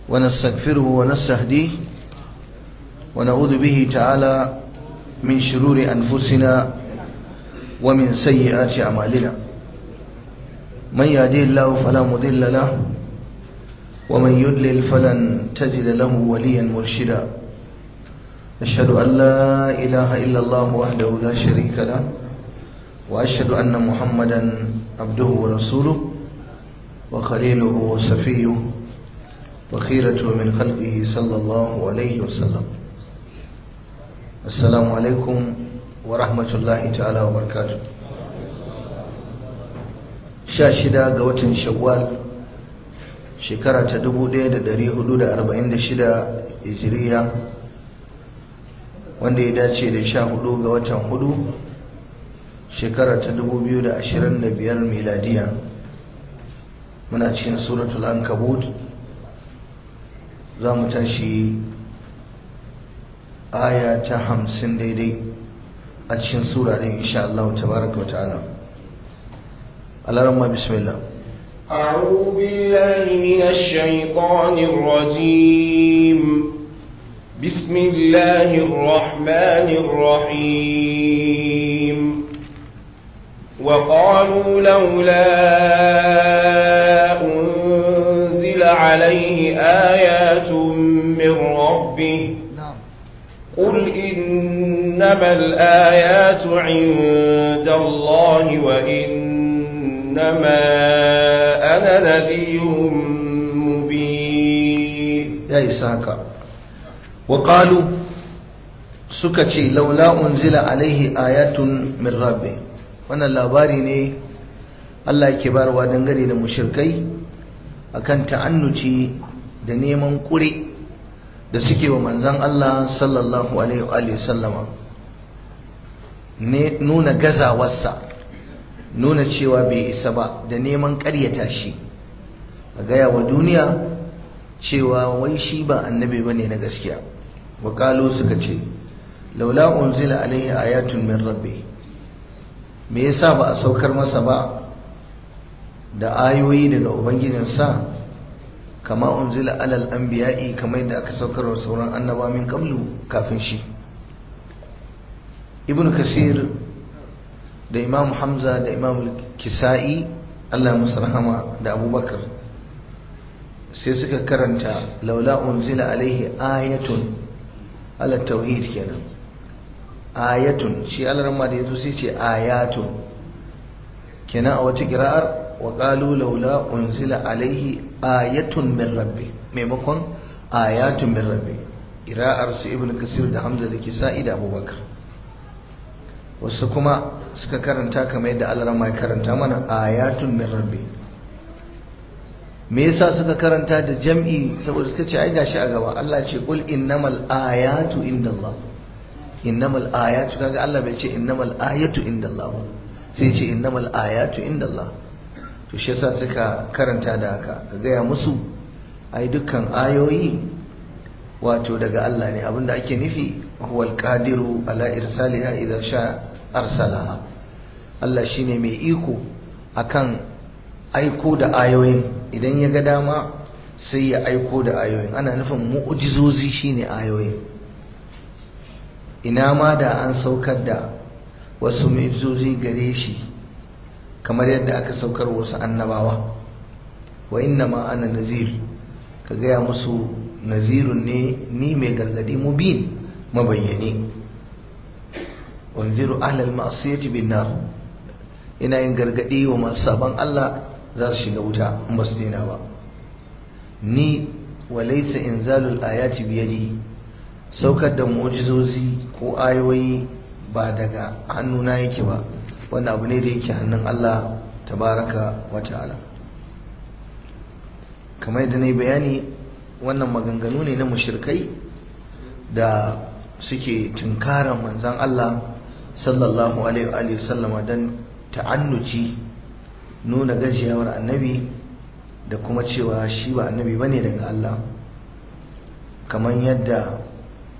ونستغفره ونستهديه ونعوذ به تعالى من شرور أنفسنا ومن سيئات أعمالنا من يهديه الله فلا مضل له ومن يضلل فلن تجد له وليا مرشدا أشهد أن لا إله إلا الله وحده لا شريك له وأشهد أن محمدا عبده ورسوله وخليله وصفيه وخيرته من خلقه صلى الله عليه وسلم. السلام عليكم ورحمة الله تعالى وبركاته. شاشدا قوة شوال shekara ta 1446 hijiriya wanda ya dace da 14 ga watan 4 shekara ta 2025 miladiya. Muna cikin suratul ankabut, za mu tashi aya ta 50 daidai a cikin sura din insha Allah tabaraka wa ta'ala. Allahumma bismillah. أعوذ بالله من الشيطان الرجيم. بسم الله الرحمن الرحيم. وقالوا لولا أنزل عليه آيات من ربه قل إنما الآيات عند الله وإنما أنا نذير مبين. يا إسحاق وقالوا سكتي لولا أنزل عليه آيات من ربه. wannan labari ne Allah yake barwa dangane da mushrikai akan ta'annuci da neman kure da suke wa manzon Allah sallallahu alaihi wa sallama, ne nuna gazawarsa, nuna cewa bai isa ba, da neman ƙaryata shi, a gaya wa duniya cewa wai shi ba annabi bane na gaskiya. wa qalu suka ce laula unzila alaihi ayatun min rabbi, me yasa ba a saukar masa ba da ayoyi daga ubangijinsa kama unzila alal anbiya'i, kamar yadda aka saukar wa sauran annaba min qablu kafin shi. Ibn Kasir da Imam Hamza da Imam Kisa'i Allah musu rahama da Abubakar sai suka karanta laula unzila alaihi ayatun ala tauhid kenan. Ayatun shi alarma da yazo sai ce ayatun kenan. A wata qira'ar wa qalu laula unzila alaihi ayatun min rabbi maimakon ayatun min rabbi. Qira'ar su Ibn Kasir da Hamza da Kisa'i da Abubakar. Wasu kuma suka karanta kamar yadda alarma ya karanta mana ayatun min rabbi. Me yasa suka karanta da jam'i? Saboda suka ce ai gashi a gaba Allah ce qul innamal ayatu indallah. Innamal ayatu, kaga Allah bai ce innamal ayatu indallah ba, sai ce innamal ayatu indallah. To shi yasa suka karanta da haka, ka gaya musu ai dukkan ayoyi wato daga Allah ne. Abinda ake nufi huwal qadiru ala irsaliha idza sha arsalaha. Allah shine mai iko akan aiko da ayoyin, idan ya ga dama sai ya aiko da ayoyin. Ana nufin mu'jizozi shine ayoyin. Ina ma da an saukar da wasu mu'jizozi gare shi kamar yadda aka saukar wasu annabawa. wa inna ma ana nazir, ka gaya musu nazirun ne ni mai gargadi, mubin mabayyane. wanziru ahlal ma'siyati bin nar, ina yin gargadi wa masu saban Allah za su shiga wuta in ba su daina ba. ni wa laysa inzalul ayati biyadi, saukar da mu'jizozi ko ayoyi ba daga hannuna yake ba, wannan abu ne da yake hannun Allah tabaraka wa ta'ala. kamar yadda na yi bayani, wannan maganganu ne na mushrikai da suke tunkaran manzan Allah sallallahu alaihi wa sallama don ta'annuci, nuna gajiyawar annabi da kuma cewa shi ba annabi bane daga Allah. kamar yadda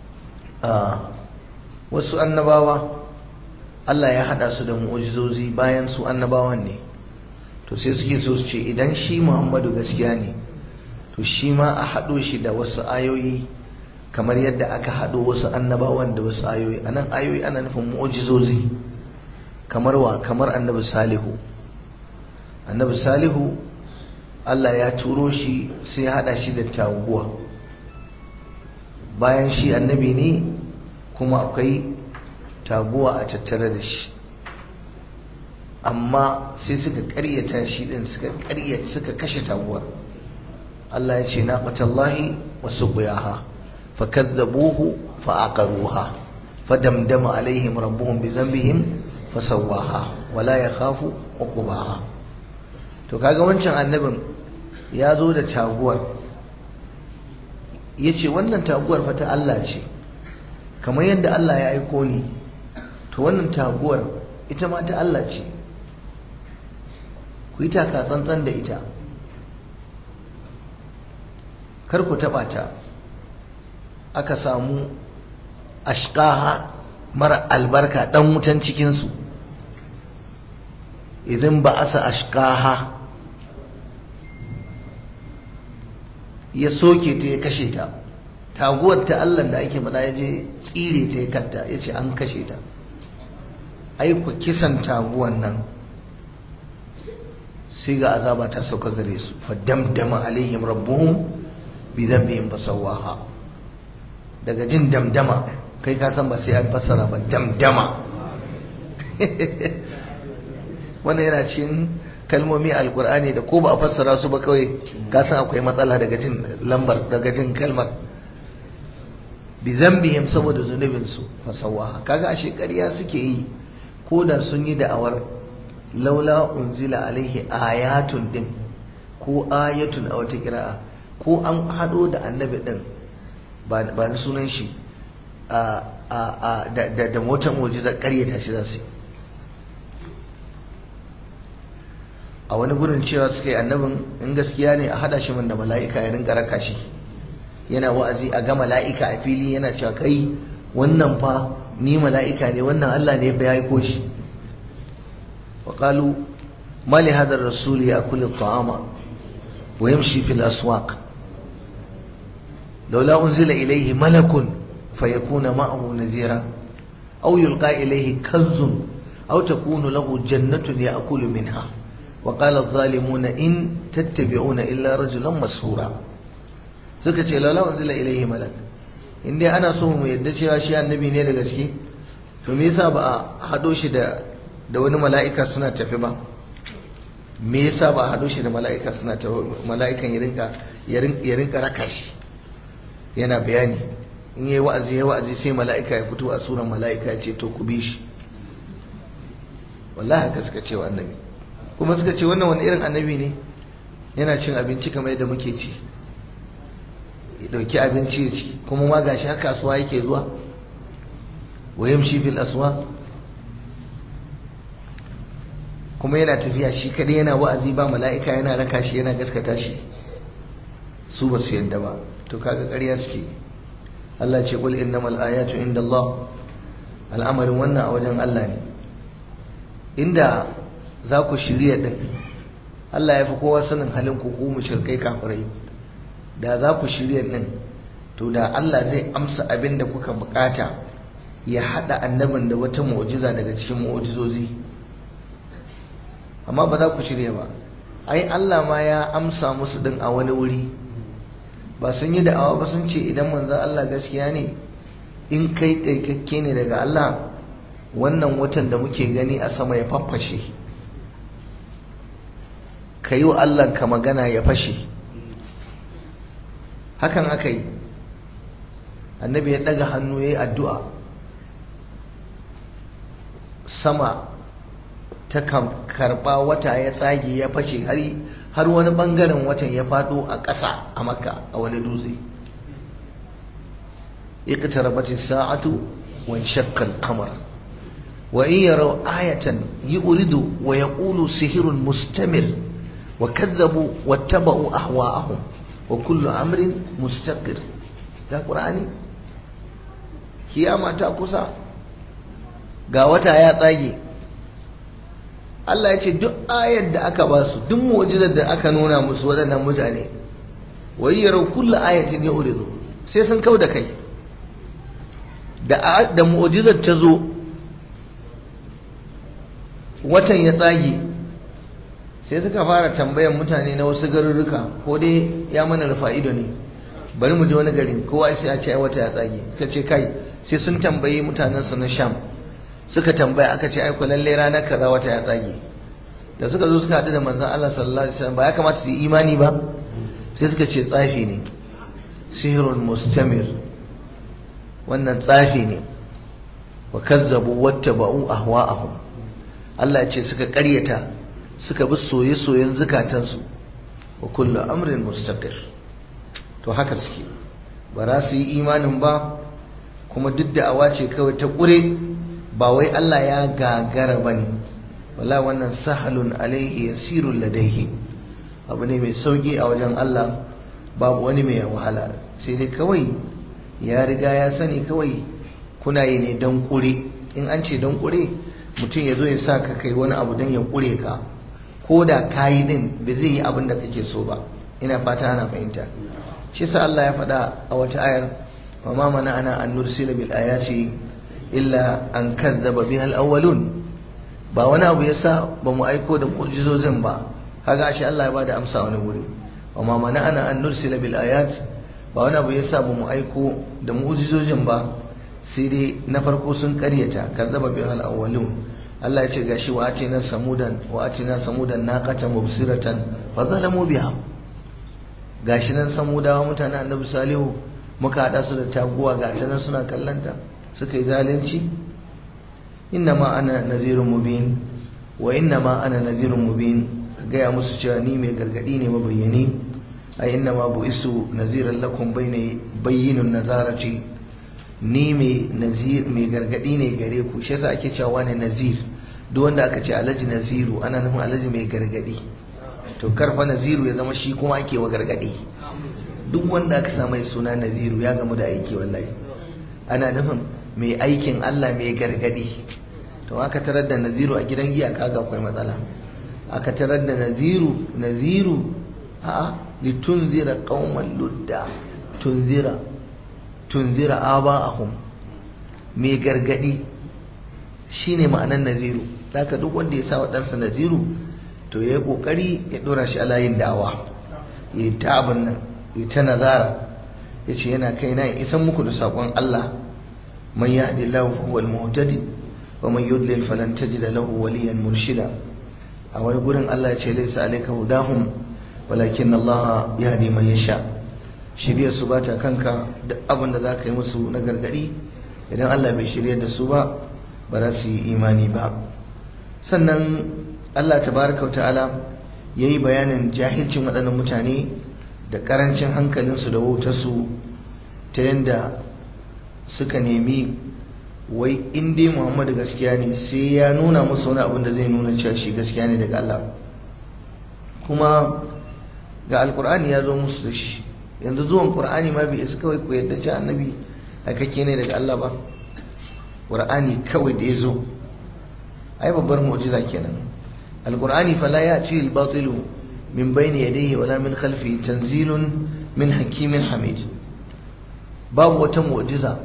wasu annabawa Allah ya hada su da mu'ujizozi bayan su annabawan ne, to sai suke so su ce idan shi Muhammadu gaskiya ne to shi ma a haɗo shi da wasu ayoyi kamar yadda aka haɗo wasu annabawan da wasu ayoyi. anan ayoyi ana nufin mu'jizozi. kamar wa? kamar annabi salihu. annabi salihu Allah ya turo shi sai ya haɗa shi da taguwa. bayan shi annabi ne kuma akwai taguwa a tattare da shi, amma sai suka ƙaryata shi din, suka kashe taguwar. Allah ya ce naqatallahi wa suqiyaha fakazzabuhu fa'aqaruha fadamdama alaihim rabbuhum bizanbihim fasawwaha wala yakhafu uqbaha. to kaga wancan annabin ya zo da taguwar, yace wannan taguwar fa ta Allah ce, kamar yadda Allah ya aiko ni to wannan taguwar ita ma ta Allah ce, ku yi taka tsantsan da ita, kar ku taba ta. aka samu ashqaha mara albarka dan wutan cikin su, idan ba asa ashqaha ya soke ta ya kashe ta. taguwar ta Allah da ake faɗa ya je tsire ta ya katta, ya ce an kashe ta. ai ku kisan taguwan nan sai ga azaba ta sauka gare su, fa damdama alaihim rabbuhum bi dhanbihim fasawaha. daga jin damdama kai ka san ba sai an fassara ba, damdama wannan yana cikin kalmomi alkur'ani da ko ba a fassara su ba kawai ka san akwai matsala daga jin lambar, daga jin kalmar. bi dhanbihim saboda zunubin su fasawaha. kaga ashe ƙarya suke yi, ko da sun yi da'awar laula unzila alaihi ayatun din ko ayatun a wata kira'a, ko an hado da annabi din ba na sunan shi da motar mu'jiza ƙaryata shi za su yi. a wani gurin cewa suka yi annabin in gaskiya ne a hada shi man da mala'ika ya rinka raka shi yana wa'azi, a ga mala'ika a fili yana cewa kai wannan fa ni mala'ika ne, wannan Allah ne ya aiko shi. wa qalu ma li hadha ar-rasul ya'kulu at-ta'ama wa yamshi fil aswaq laula unzila ilayhi malakun fayakuna ma'ahu nadhira aw yulqa ilayhi kanzun aw takunu lahu jannatun ya'kulu minha wa qala adh-dhalimuna in tattabi'una illa rajulan masura. suka ce laula unzila ilayhi malak, in dai ana so mu yadda cewa shi annabi ne da gaske, to me yasa ba a hado shi da wani mala'ika suna tafi ba? me yasa ba a hado shi da mala'ika suna tafi, mala'ikan ya rinka raka shi yana bayani, in yayi wa'azi sai mala'ika ya fito a suran mala'ika ya ce to ku bi shi. wallahi haka suka ce wa annabi, kuma suka ce wannan wani irin annabi ne, yana cin abinci kamar yadda muke ci, ya dauki abinci ya ci, kuma ma gashi haka kasuwa yake zuwa, wa yamshi fil aswaq, kuma yana tafiya shi kadai yana wa'azi ba mala'ika yana raka shi yana gaskata shi. su ba su yadda ba, to kaga ƙarya suke. Allah ce qul innamal ayatu indallah, al'amarin wannan a wajen Allah ne. inda za ku shirya din, Allah ya fi kowa sanin halin ku mushrikai kafirai, da za ku shirya din to da Allah zai amsa abin da kuka bukata, ya hada annabin da wata mu'jiza daga cikin mu'jizozi, amma ba za ku shirya ba. ai Allah ma ya amsa musu din a wani wuri, ba sun yi da'awa ba, sun ce idan manzon Allah gaskiya ne, in kai kaikakke ne daga Allah, wannan watan da muke gani a sama ya faffashe, ka yi wa Allah ka magana ya fashe. hakan aka yi, annabi ya daga hannu ya yi addu'a, sama ta karba, wata ya tsage ya fashe, har wani bangaren watan ya fado a ƙasa a Makka a wani dutse. iqtarabat as-sa'atu wa inshaqqa al-qamar wa in yaraw ayatan yuridu wa yaqulu sihrun mustamir wa kadzabu wattaba'u ahwa'ahum wa kullu amrin mustaqir. da Qur'ani, kiyama ta kusa, ga wata ya tsage. Allah ya ce duk ayar da aka ba su, duk mu'jizar da aka nuna musu waɗannan mutane, wa yaraw kullu ayatin yuridu sai sun kauda kai da mu'jizar ta zo watan ya tsage sai suka fara tambayan mutane na wasu garuruka ko dai ya mana rufa ido ne bari mu je wani gari kowa sai ya ce ai wata ya tsage suka ce kai sai sun tambayi mutanen su na Sham suka tambaya aka ce ai ko lalle ranar kaza wata ya tsage da suka zo suka haɗu da manzon Allah sallallahu alaihi wasallam ba ya kamata su yi imani ba sai suka ce tsafi ne sihrun mustamir wannan tsafi ne wa kazzabu wattaba'u ahwa'ahum Allah ya ce suka ƙaryata suka bi soye-soyen zukatansu wa kullu amrin mustaqir to haka suke ba za su yi imanin ba kuma duk da awa ce kawai ta ƙure ba wai Allah ya gagara bane wallahi wannan sahalun alaihi yasirul ladaihi abu ne mai sauki a wajen Allah babu wani mai wahala sai dai kawai ya riga ya sani kawai kuna yi ne don ƙure in an ce don ƙure mutum ya zo ya sa ka kai wani abu don ya ƙure ka ko da kayi din ba zai yi abin da kake so ba ina fata ana fahimta shi sa Allah ya faɗa a wata ayar wa ma mana ana an nursila bil ayati illa an kazzaba biha al awwalun ba wani abu yasa ba mu aiko da mu'jizozin ba kaga shi Allah ya bada amsa wani guri wa ma mana ana an nursila bil ayat ba wani abu yasa ba mu aiko da mu'jizozin ba sai dai na farko sun karyata kazzaba biha al awwalun Allah ya ce gashi wa atina samudan naqatan mubsiratan fa zalamu biha gashi nan samudawa mutanen annabi salihu muka hada su da taguwa ga ta nan suna kallanta suka yi zalunci innama ana nadhirun mubin wa innama ana nadhirun mubin gaya musu cewa ni mai gargadi ne mabayyani ai innama bu'istu nadhiran lakum bayyinun nazarati ni mai gargadi ne gare ku shi yasa ake cewa wani nazir duk wanda aka ce alaji naziru ana nufin alaji mai gargadi to karfa naziru ya zama shi kuma ake wa gargadi duk wanda aka sa mai suna naziru ya gamu da aiki wallahi ana nufin mai aikin Allah mai gargadi to aka tarar da naziru a gidan giya kaga akwai matsala aka tarar da naziru a litunzira qauman ludda tunzira aba'ahum mai gargadi shine ma'anar naziru haka duk wanda ya sa wa ɗansa naziru to ya yi ƙoƙari ya ɗora shi a layin da'awa ya yi ta abin nan ya ta nazara ya ce yana kai na isan muku da saƙon Allah man yahdi lahu huwal muhtadi wa man yudlil falan tajid lahu waliyan murshida a wani gurin Allah ya ce laysa alayka hudahum walakin Allah yahdi man yasha shirya su ba ta kanka duk abin da za ka yi musu na gargadi idan Allah bai shirya da su ba ba za su yi imani ba sannan Allah tabaraka wa ta'ala ya yi bayanin jahilcin waɗannan mutane da ƙarancin hankalinsu da wautarsu ta yadda suka nemi wai in dai Muhammadu gaskiya ne sai ya nuna musu wani abin da zai nuna cewa shi gaskiya ne daga Allah kuma ga alkur'ani ya zo musu da shi yanzu zuwan qur'ani ma bai isa kawai ku yadda ce annabi hakake ne daga Allah ba qur'ani kawai da yazo ai babbar mu'jiza kenan alqur'ani fala ya'ti al-batilu min bayni yadayhi wala min khalfihi tanzilun min hakimin hamid babu wata mu'jiza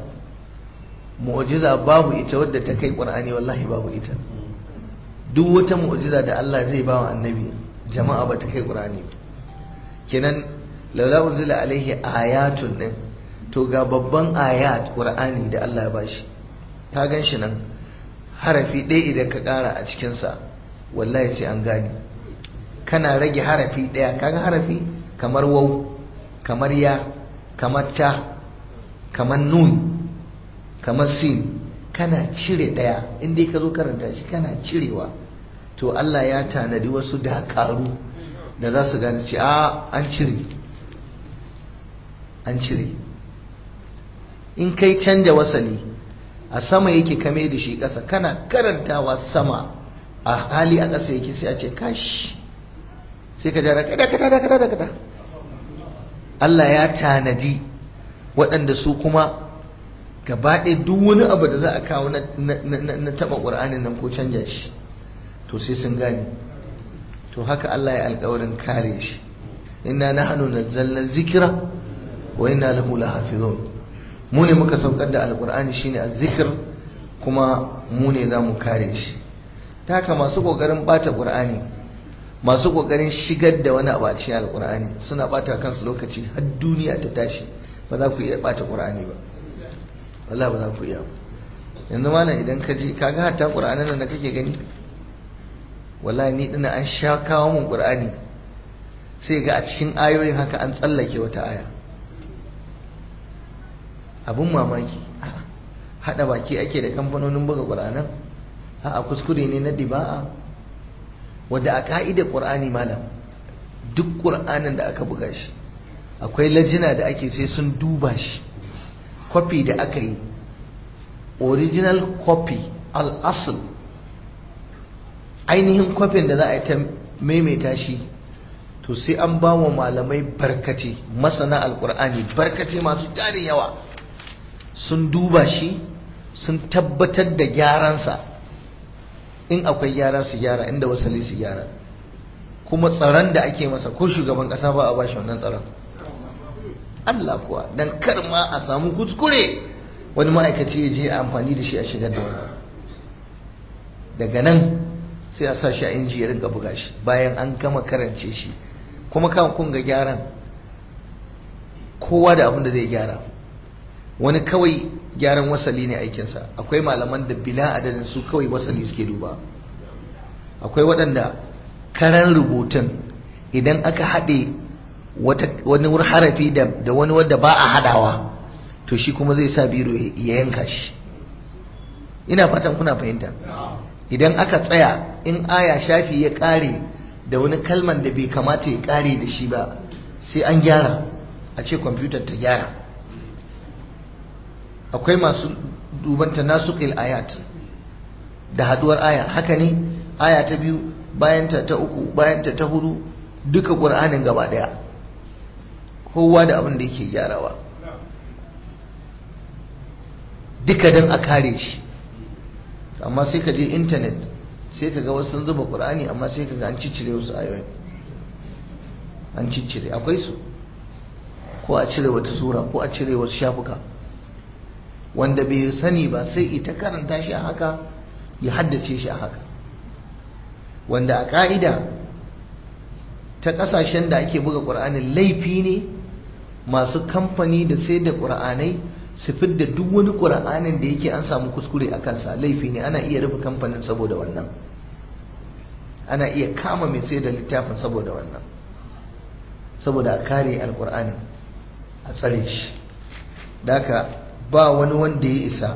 babu ita wadda ta kai qur'ani wallahi babu ita duk wata mu'jiza da Allah zai ba wa annabi jama'a ba ta kai qur'ani kenan laula unzila alaihi ayatun din to ga babban ayat qur'ani da Allah ya bashi ka ganshi nan harafi ɗaya idan ka ƙara a cikin sa wallahi sai an gane kana rage harafi ɗaya kaga harafi kamar waw kamar ya kamar ta kamar nun kamar sin kana cire ɗaya inda ka zo karanta shi kana cirewa to Allah ya tanadi wasu dakaru da za su gane ce an cire in kai canja wasali a sama yake kame da shi ƙasa kana karantawa sama a hali a ƙasa yake sai a ce kashi sai ka jara kada Allah ya tanadi waɗanda su kuma gabaɗe duk wani abu da za a kawo na taɓa ƙur'anin nan ko canja shi to sai sun gane to haka Allah ya alƙawarin kare shi inna nahnu nazzalna dhikra wa inna lahu lahafizun. mu ne muka saukar da alqur'ani shine azzikr kuma mu ne zamu kare shi. ta haka masu kokarin bata qur'ani, masu kokarin shigar da wani abu a cikin alqur'ani suna bata kansu lokaci har duniya ta tashi. ba za ku iya bata qur'ani ba, wallahi ba za ku iya. yanzu malam idan ka je kaga hatta qur'anin nan da kake gani, wallahi ni dina an sha kawo mun qur'ani sai ga a cikin ayoyin haka an tsallake wata aya. abun mamaki, hada baki ake da kamfanonin buga qur'anan, a kuskure ne na diba'a. wanda a ka'idar qur'ani malam duk qur'anin da aka buga shi akwai lajina da ake sai sun duba shi, copy da aka yi, original copy al-asl, ainihin kwafin da za a yi ta maimaita shi, to sai an ba wa malamai barkace, masana alkur'ani barkace masu tarin yawa, sun duba shi sun tabbatar da gyaransa, in akwai gyara su gyara, inda wasali su gyara. kuma tsaron da ake masa ko shugaban kasa ba a bashi wannan tsaron. Allah kuwa, dan kar ma a samu kuskure wani ma'aikaci ya je amfani da shi a shigar da wani. daga nan sai a sa shi a inji ya rinka buga shi bayan an gama karance shi. kuma kan kun ga gyaran, kowa da abin da zai gyara. wani kawai gyaran wasali ne aikinsa, akwai malaman da bila adadin su kawai wasali suke duba. akwai waɗanda karan rubutun idan aka haɗe wani harafi da wani wadda ba a haɗawa, to shi kuma zai sa biro ya yanka shi. ina fatan kuna fahimta. idan aka tsaya in aya shafi ya ƙare da wani kalman da bai kamata ya ƙare da shi ba, sai an gyara, a ce kwamfutar ta gyara. akwai masu duban tanasuqil ayat da haduwar aya, haka ne aya ta biyu bayanta ta uku bayanta ta hudu, duka qur'anin gaba daya kowa da abin da yake gyarawa, duka dan a kare shi. amma sai ka je internet sai ka ga wasu sun zuba qur'ani, amma sai ka ga an ciccire wasu ayoyi, an ciccire, akwai su, ko a cire wata sura ko a cire wasu shafuka, wanda bai sani ba sai ita karanta shi a haka, ya haddace shi a haka. wanda a ka'ida ta kasashen da ake buga qur'anin laifi ne masu kamfani da sai da qur'anai su fidda duk wani qur'anin da yake an samu kuskure a kansa, laifi ne. ana iya rufe kamfanin saboda wannan, ana iya kama mai sai da littafin saboda wannan, saboda a kare alqur'anin, a tsare shi. daka ba wani wanda ya isa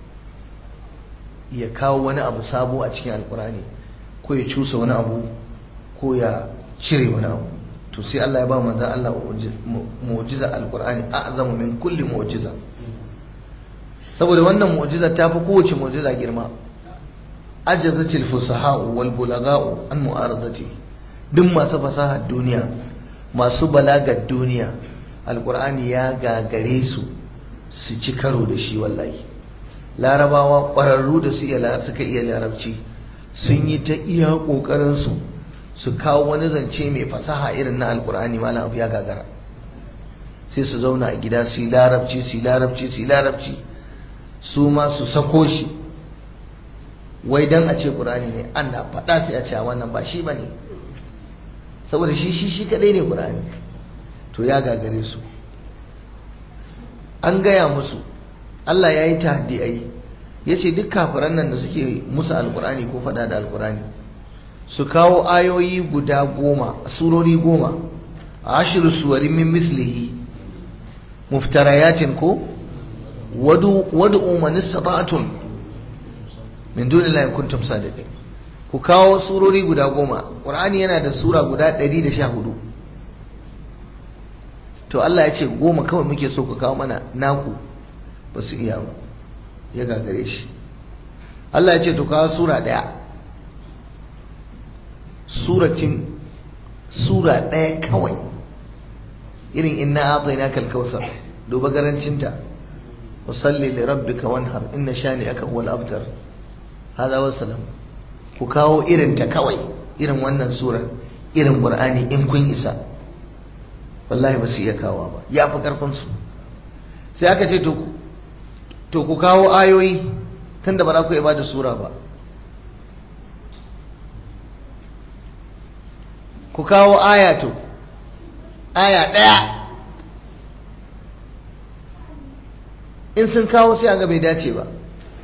ya kawo wani abu sabo a cikin alqur'ani, ko ya cusa wani abu ko ya cire wani abu. to sai Allah ya ba manzon Allah mu'jiza alqur'ani a'zamu min kulli mu'jiza, saboda wannan mu'jiza ta fi kowace mu'jiza girma. ajazatil fusaha'u wal bulagha'u an mu'aradati, duk masu fasahar duniya, masu balagar duniya, alqur'ani ya gagare su su ci karo da shi. wallahi larabawa ƙwararru da suka iya larabci sun yi ta iya ƙoƙarinsu su kawo wani zance mai fasaha irin na alkur'ani, malam abu ya gagara. sai su zauna a gida su yi larabci su yi larabci su yi larabci, su ma su sako shi wai dan a ce ƙur'ani ne. ana faɗa sai a ce wannan ba shi ba ne, saboda shi kaɗai ne ƙur'ani. to ya gagare su. an gaya musu, Allah ya yi tahaddi ai, ya ce duk kafiran nan da suke musu alkur'ani ko faɗa da alkur'ani su kawo ayoyi guda 10, surori 10, ashiru suwarin min mislihi muftarayatin ko wad'u man istata'tum min dunillahi kuntum sadiqin. ku kawo surori guda 10. Qur'ani yana da sura guda 114. to Allah ya ce 10 kawai muke so ku kawo mana, naku ba su iya ba, ya gagare shi. Allah ya ce to kawo sura 1, sura 1 kawai, irin inna a'tainaka al-kautsar, duba garancinta, wasalli li rabbika wanhar inna shani'aka huwal abtar. hada wa salam. ku kawo irin ta kawai, irin wannan surar, irin Qur'ani in kun isa. wallahi ba su iya kawo ba, ya fi karfinsu. sai aka ce to ku kawo ayoyi tunda ba za ku iya ba da sura ba, ku kawo aya, to aya ɗaya. in sun kawo sai aga bai dace ba.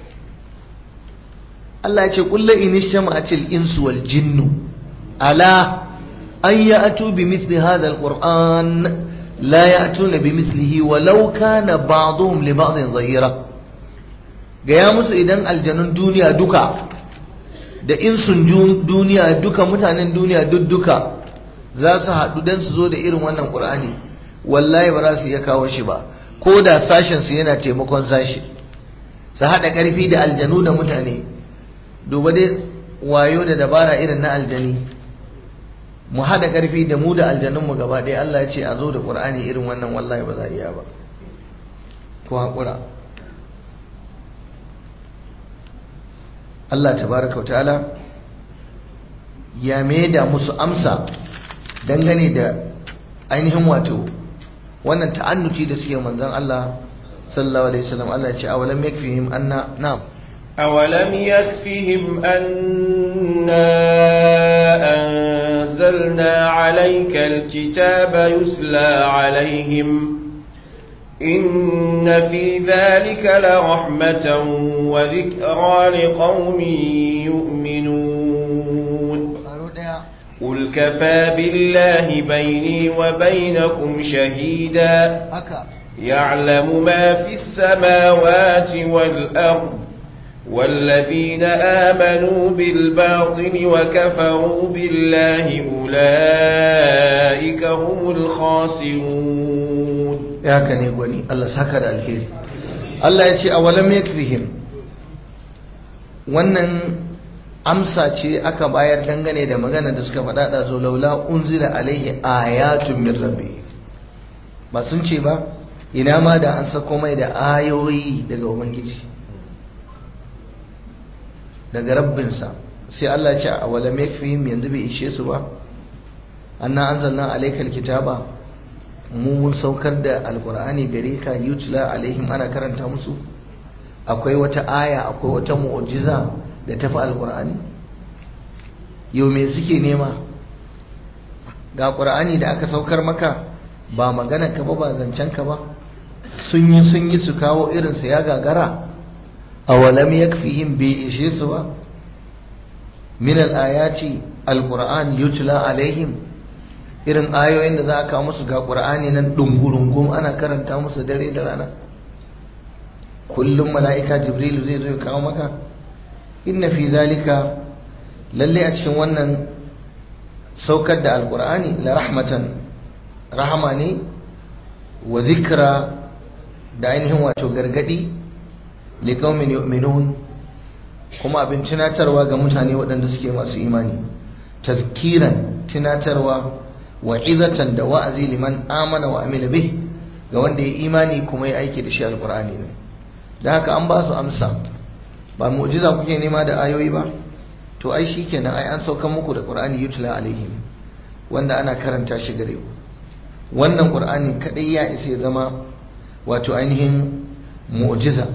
Allah ya ce kullu inishtama'atil insu wal jinnu ala an ya'tu bi mithli hadha alquran la ya'tuna bi mithlihi walau kana ba'dhum li ba'dhin zahira. gaya musu idan aljanun duniya duka da insun duniya duka, mutanen duniya duka za su haɗu don su zo da irin wannan qur'ani, wallahi ba za su iya kawo shi ba, ko da sashen su yana taimakon sashi. su haɗa ƙarfi da aljanu da mutane, duba dai wayo da dabara irin na aljani, mu haɗa ƙarfi da mu da aljanunmu gaba ɗaya. Allah ya ce a zo da ƙur'ani irin wannan, wallahi ba za a iya ba, ko haƙura. Allah tabaraka wa ta'ala ya maida musu amsa dangane da ainihin wato wannan ta'annuti da suke manzon Allah sallallahu alaihi wasallam. Allah ya ce awalam yakfihim anna, na'am, أولم يكفهم أنا أنزلنا عليك الكتاب يسلى عليهم إن في ذلك لرحمة وذكرى لقوم يؤمنون قل كفى بالله بيني وبينكم شهيدا يعلم ما في السماوات والأرض والذين آمنوا بالباطل وكفروا بالله أولئك هم الخاسرون. يا كان يقولي الله سكر الخير. الله يشي أولم يكفيهم. wannan amsa ce aka bayar dangane da magana da suka faɗa da zo laula unzila alaihi ayatun min rabbi. Ba sun ce ba ina ma da an sako mai da ayoyi daga ubangiji, daga rabbinsa. sai Allah ya ce awalam yakfihim, yanzu bai ishe su ba anna anzalna alaykal kitaba, mu mun saukar da alqur'ani gare ka, yutla alaihim, ana karanta musu. akwai wata aya, akwai wata mu'jiza da tafi alqur'ani? yau me suke nema? ga qur'ani da aka saukar maka, ba magana ka ba zancen ka ba. sun yi su kawo irin sa ya gagara. awalam yakfihim, bi ishe su ba? min al-ayati al-qur'an yutla alaihim, irin ayoyin da za a kawo musu ga qur'ani nan dungurungum ana karanta musu dare da rana. kullum mala'ika jibrilu zai zo ya kawo maka. inna fi zalika, lalle a cikin wannan saukar da al-qur'ani la rahmatan, rahama ne, wa zikra, da ainihin wato gargadi, liqaumin yu'minun, kuma abin tunatarwa ga mutane waɗanda suke masu imani. tazkiran, tunatarwa, wa'izatan, da wa'azi liman amana wa amila bih, ga wanda ya imani kuma ya aiki da shi alqur'ani ne. da haka an ba su amsa. ba mu'jiza kuke nema da ayoyi ba? to ai shikenan, ai an sauka muku da qur'ani yutla alaihim, wanda ana karanta shi gare ku. wannan qur'ani kadai ya isa ya zama wato ainihin mu'jiza.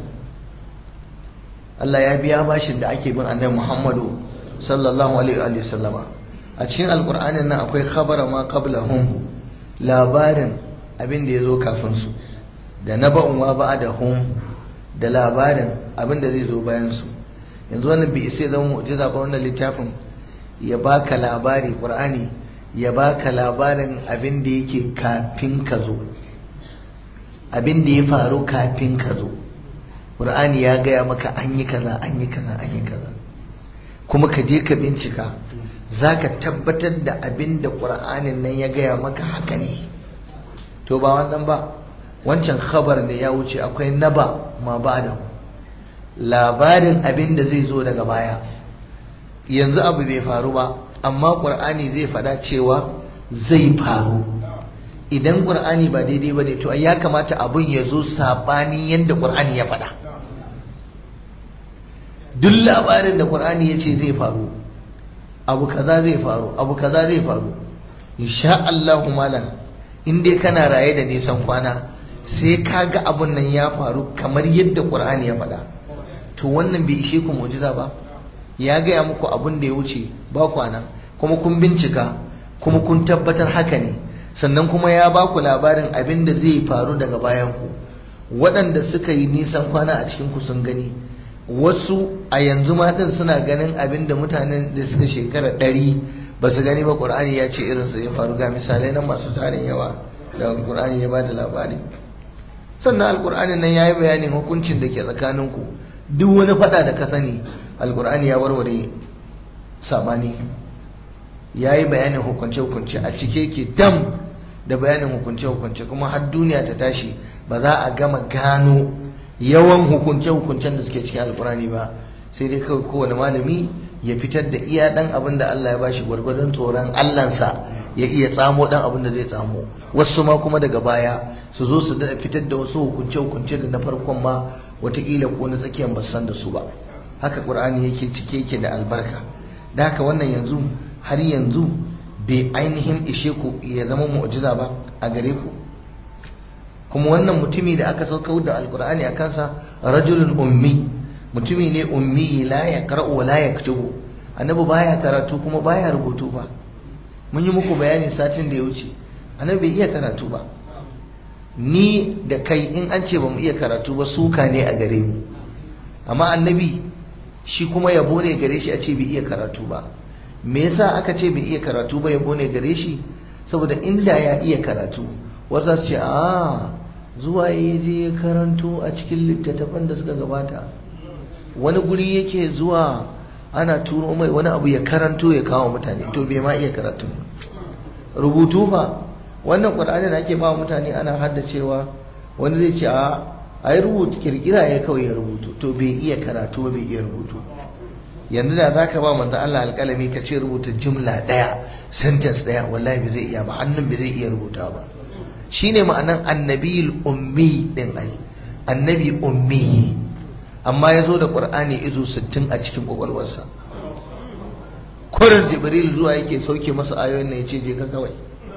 Allah ya biya bashin da ake bin annabi Muhammadu sallallahu alaihi wa sallama. a cikin alqur'anin nan akwai khabara ma qablahum, labarin abin da yazo kafin su, da naba'un ma ba'dahum, da labarin abin da zai zo bayan su. yanzu wannan bai sai zama mu'jiza ba, wannan littafin ya baka labari, qur'ani ya baka labarin abin da yake kafin ka zo, abin da ya faru kafin ka zo. Qur'ani ya gaya maka an yi kaza, an yi kaza, an yi kaza, kuma ka je ka bincika, zaka tabbatar da abin da Qur'anin nan ya gaya maka haka ne. to ba wannan ba, wancan khabar ne ya wuce, akwai naba ma ba'da, labarin abin da zai zo daga baya. yanzu abu bai faru ba, amma Qur'ani zai faɗa cewa zai faru. idan Qur'ani ba daidai ba ne, to ya kamata abun ya zo sabani yadda Qur'ani ya faɗa. duk labarin da Qur'ani ya ce zai faru, abu kaza zai faru, abu kaza zai faru, insha Allah malam in dai kana raye da nisan kwana sai ka ga abun nan ya faru kamar yadda Qur'ani ya faɗa. To wannan bai ishe ku mu'jiza ba? Ya gaya muku abun da ya wuce ba kwana, kuma kun bincika kuma kun tabbatar haka ne, sannan kuma ya ba ku labarin abin da zai faru daga bayan ku. Waɗanda suka yi nisan kwana a cikin ku sun gani, wasu a yanzu ma din suna ganin abin da mutanen da suka shekara 100 ba su gani ba. Qur'ani ya ce irinsu ya faru, ga misalai nan masu tarin yawa da Qur'ani ya ba da labari. Sannan alƙur'anin nan ya yi bayanin hukuncin da ke tsakaninku. Duk wani faɗa da ka sani alƙur'ani ya warware sabani, ya yi bayanin hukunce-hukunce a cike ke dam da bayanin hukunce-hukunce, kuma har duniya ta tashi ba za a gama gano yawan hukunce-hukuncen da suke cikin alƙur'ani ba, sai dai kawai kowane malami ya fitar da iya dan abin da Allah ya bashi gwargwadon tsoron Allahnsa, ya iya tsamo dan abin da zai tsamo. Wasu ma kuma daga baya su zo su fitar da wasu hukunce-hukunce da na farkon ma wataƙila ko na tsakiyar ba san da su ba. Haka Qur'ani yake cike yake da albarka. Da haka wannan yanzu har yanzu bai ainihin ishe ku ya zama mu'jiza ba a gare ku. Kuma wannan mutumi da aka saukar da alqur'ani a kansa rajulun ummi, mutumi ne ummi, la yaqra'u wa la yaktubu. Annabi baya karatu kuma baya rubutu ba. Mun yi muku bayani satin da ya wuce, annabi bai iya karatu ba. Ni da kai in an ce bamu iya karatu ba suka ne a gare mu, amma annabi shi kuma yabo ne gare shi a ce bai iya karatu ba. Me yasa aka ce bai iya karatu ba yabo ne gare shi? Saboda inda ya iya karatu wasu su ce zuwa ya je ya karanto a cikin littattafan da suka gabata, wani guri yake zuwa ana turo mai wani abu ya karanto ya kawo mutane, to bai ma iya karatu. Rubutu fa wannan Qur'ani da ake ba mutane ana haddacewa, wani zai ce ai rubutu kirkira ya kawai ya rubutu, to bai iya karatu ba bai iya rubutu. Yanzu da zaka ba manzo Allah alƙalami ka ce rubuta jumla daya, sentence daya, wallahi bai zai iya ba, hannun bai zai iya rubuta ba. Shine ma'anan annabiyul ummi din ai, annabi ummi, amma ya zo da Qur'ani izu 60 a cikin kwakwalwarsa. Kurin Jibril zuwa yake sauke masa ayoyin nan yace je ka kawai.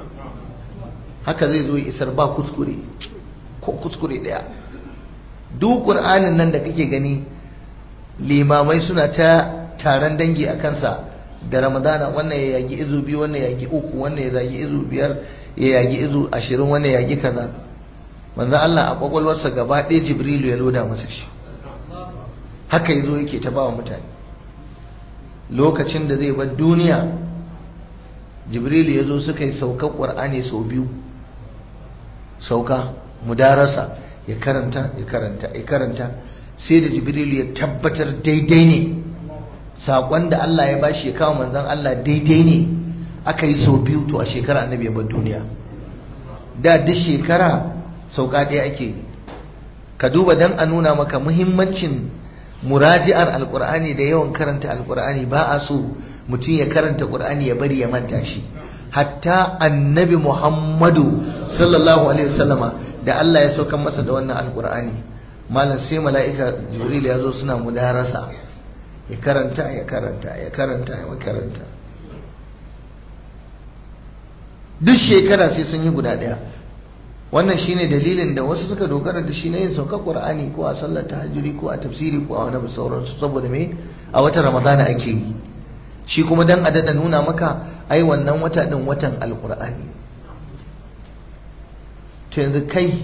Haka zai zo isar ba kuskure ko kuskure daya. Duk Qur'anin nan da kake gani limamai suna ta taron dangi a kansa da Ramadana, wannan ya yagi izu 2, wannan ya yagi 3, wannan ya yagi izu 5, ya yagi izu 20, wannan ya yagi kaza. Manzo Allah a kwakwalwarsa gaba ɗaya Jibrilu ya loda masa shi. Haka yazo yake ta bawa mutane. Lokacin da zai bar duniya Jibrilu yazo suka yi saukar Qur'ani sau 2, sauka mudarasa, ya karanta ya karanta ya karanta, sai da Jibrilu ya tabbatar daidai ne sakon da Allah ya bashi ya kawo manzon Allah daidai ne. Aka yi sau 2, to a shekara annabi ya bar duniya. Da duk shekara sauka ɗaya ake yi. Ka duba dan a nuna maka muhimmancin muraji'ar alqur'ani da yawan karanta alqur'ani. Ba a so mutum ya karanta qur'ani ya bari ya manta shi. Hatta annabi Muhammadu sallallahu alaihi wasallama da Allah ya sauka masa da wannan alqur'ani, malam sai mala'ika Jibril ya zo suna mudarasa, ya karanta ya karanta ya karanta ya karanta. Duk shekara sai sun yi guda ɗaya. Wannan shine dalilin da wasu suka dogara da shi na yin saukar Qur'ani ko a sallar tahajjudi ko a tafsiri ko a wani sauransu, saboda me a watan Ramadana ake yi. Shi kuma dan a dada nuna maka ai wannan wata din watan Alqur'ani. To yanzu kai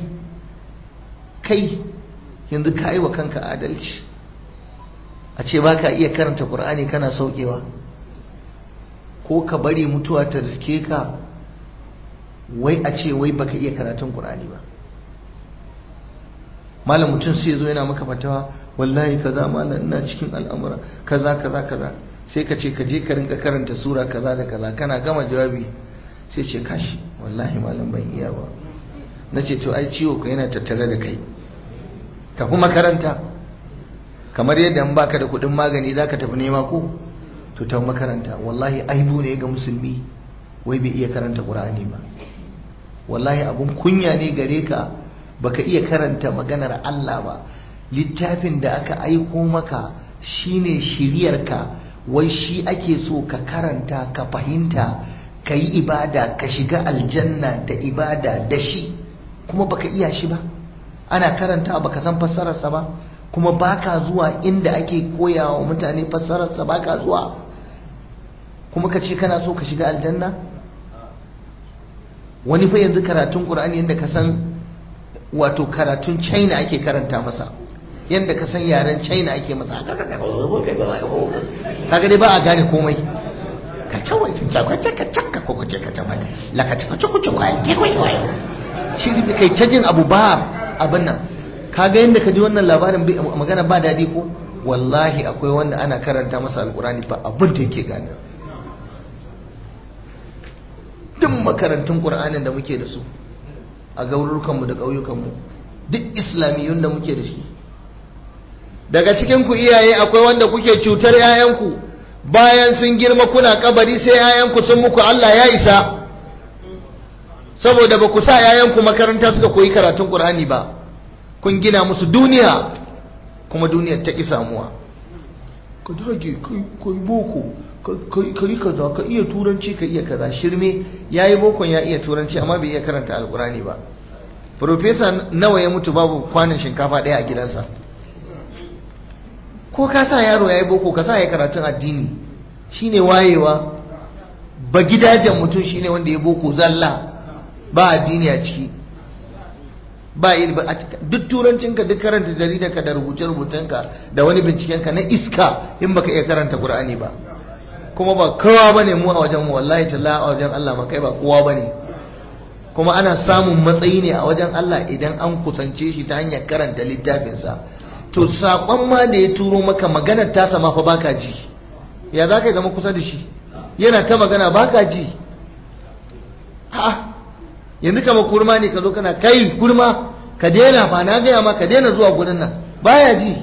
yanzu ka yi wa kanka adalci a ce baka iya karanta Qur'ani kana saukewa, ko ka bari mutuwa ta riske ka wai a ce wai baka iya karatun Qur'ani ba. Malam mutum sai zo yana maka fatawa, wallahi kaza malam ina cikin al'amura kaza kaza kaza, sai ka ce ka je ka rinka karanta sura kaza da kaza. Kana gama jawabi sai ce kashi wallahi malam ban iya ba. Nace to ai ciwo ka yana tattare da kai, ka kuma karanta. Kamar yadda in baka da kuɗin magani zaka tafi nema ko, to ta makaranta. Wallahi aibu ne ga musulmi wai bai iya karanta Qur'ani ba. Wallahi abun kunya ne gare ka baka iya karanta maganar Allah ba. Littafin da aka aiko maka shine shiriyarka, wai shi ake so ka karanta ka fahimta ka yi ibada ka shiga aljanna da ibada da shi kuma baka iya shi ba, ana karanta baka san fassararsa ba, kuma baka zuwa inda ake koyawa mutane fassararsa baka zuwa, kuma ka ce kana so ka shiga aljanna. Wani fa yanzu karatun Qur'ani yanda ka san wato karatun China ake karanta masa, yanda ka san yaren China ake masa, kaga dai ba a gane komai. Ka cawai ka cakka ko ka ta maka la ka caka cuku ke ko shi ne kai ta jin abu ba abin nan. Kaga yanda ka ji wannan labarin magana ba dadi ko, wallahi akwai wanda ana karanta masa alqur'ani fa abin da yake gane. Duk makarantun Qur'anin da muke da su a garurukanmu da ƙauyukanmu, duk islamiyyun da muke da shi, daga cikin ku iyaye akwai wanda kuke cutar 'ya'yanku bayan sun girma kuna kabari sai 'ya'yanku sun muku Allah ya isa, saboda ba ku sa 'ya'yanku makaranta suka koyi karatun Qur'ani ba, kun gina musu duniya kuma duniyar ta ki samuwa. Ka dage kai boko, ka yi kaza, ka iya turanci, ka iya kaza. Shirme, ya yi bokon ya iya turanci amma bai iya karanta alkurani ba. Profesa nawa ya mutu babu kwanan shinkafa ɗaya a gidansa. Ko ka sa yaro ya yi boko, ka sa ya karatun addini, shine wayewa. Ba gidajen mutum shine wanda ya boko zalla ba addini a ciki, ba duk turancinka, duk karanta jaridarka da rubuce-rubucenka da wani bincikenka na iska in baka iya karanta Qur'ani ba. Kuma ba kowa bane mu a wajen mu, wallahi talla a wajen Allah ma kai ba kowa bane. Kuma ana samun matsayi ne a wajen Allah idan an kusance shi ta hanyar karanta littafinsa. To sakon ma da ya turo maka maganar tasa ma fa baka ji, ya za ka zama kusa da shi yana ta magana baka ji? Yanzu kama kurma ne ka zo kana kai kurma ka daina, ba na gaya ma ka daina zuwa gurin nan, baya ji.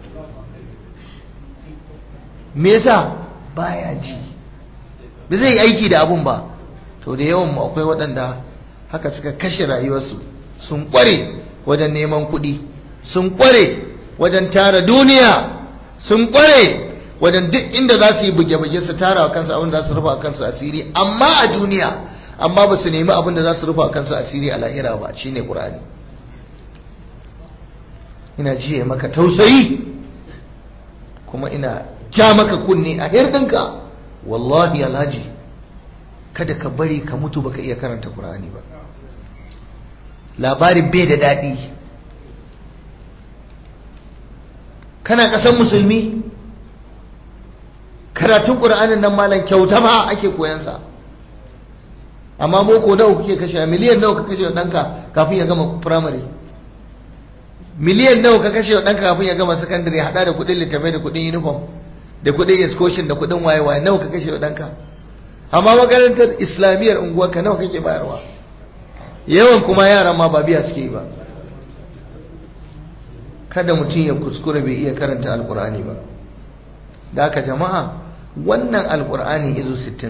Me yasa? Baya ji, ba zai aiki da abun ba. To da yawan mu akwai waɗanda haka suka kashe rayuwarsu, sun kware wajen neman kuɗi, sun kware wajen tara duniya, sun kware wajen duk inda za su yi buge-buge su tara wa kansu abin da za su rufa kansu asiri amma a duniya, amma ba su nemi abin da za su rufa kansu asiri a lahira ba. Shine Qur'ani. Ina jiye maka tausayi kuma ina ja maka kunne a hirdinka, wallahi alhaji, kada ka bari ka mutu baka iya karanta Qur'ani ba. Labarin bai da daɗi. Kana ƙasar musulmi, karatun Qur'anin nan malam kyauta ma ake koyansa, amma boko nawa kuke kashe? Miliyan nawa ka kashe wa ɗanka kafin ya gama firamare? Miliyan nawa ka kashe wa ɗanka kafin ya gama sakandare, hada da kuɗin littafai da kuɗin uniform da kuɗin excursion da kuɗin waye-waye? Nawa ka kashe wa ɗanka? Amma makarantar islamiyyar unguwarka nawa kake bayarwa? Yawan kuma yaran ma ba biya suke yi ba. Kada mutum ya kuskure bai iya karanta alkur'ani ba. Da haka jama'a, wannan alkur'ani izu 60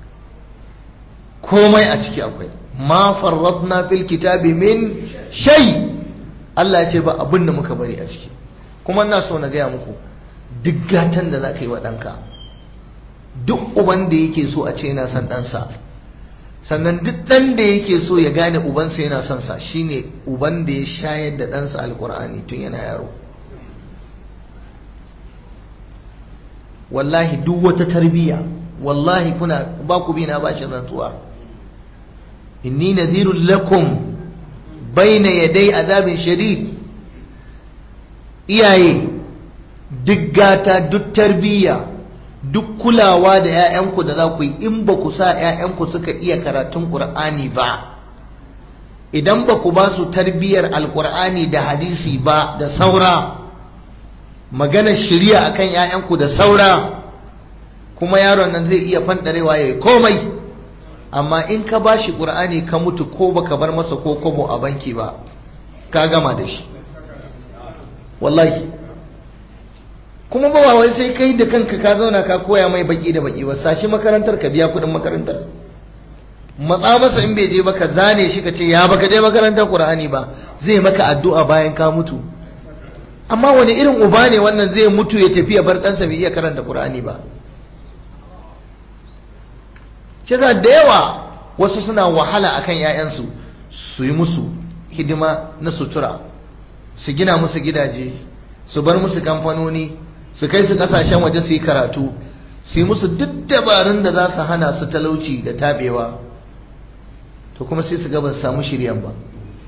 komai a ciki akwai. Ma farradna fil kitabi min shay. Allah ya ce ba abin da muka bari a ciki. Kuma ina so na gaya muku, duk gatan da za ka yi wa ɗanka, duk uban da yake so a ce yana son ɗansa, sannan duk ɗan da yake so ya gane ubansa yana son sa, shine uban da ya shayar da ɗansa alkur'ani tun yana yaro. Wallahi duk wata tarbiyya, wallahi kuna ba ku bi na bashi rantsuwa, inni nadhirul lakum baina yaday azabin shadid. Iyaye, duk gata, duk tarbiyya, duk kulawa da 'ya'yanku da za ku yi, in ba ku sa 'ya'yanku suka iya karatun Qur'ani ba, idan ba ku ba su tarbiyyar alkur'ani da hadisi ba da saura, maganar shiriya akan 'ya'yanku da saura, kuma yaron nan zai iya fandarewa ya yi komai. Amma in ka ba shi Qur'ani ka mutu, ko baka bar masa ko kobo a banki ba, ka gama da shi wallahi. Kuma ba wai sai kai da kanka ka zauna ka koya mai baki da baki ba, sashi makarantar ka biya kudin makarantar, matsa masa in bai je ba ka zane shi ka ce ya baka je makarantar Qur'ani ba, zai maka addu'a bayan ka mutu. Amma wani irin uba ne wannan zai mutu ya tafi ya bar ɗansa bai iya karanta Qur'ani ba? ce za da yawa wasu suna wahala akan 'ya'yansu su yi musu hidima na sutura, su gina musu gidaje, su bar musu kamfanoni, su kai su kasashen waje su yi karatu, su yi musu duk dabarun da za su hana su talauci da tabewa, to kuma sai su gaba su samu shiryan ba.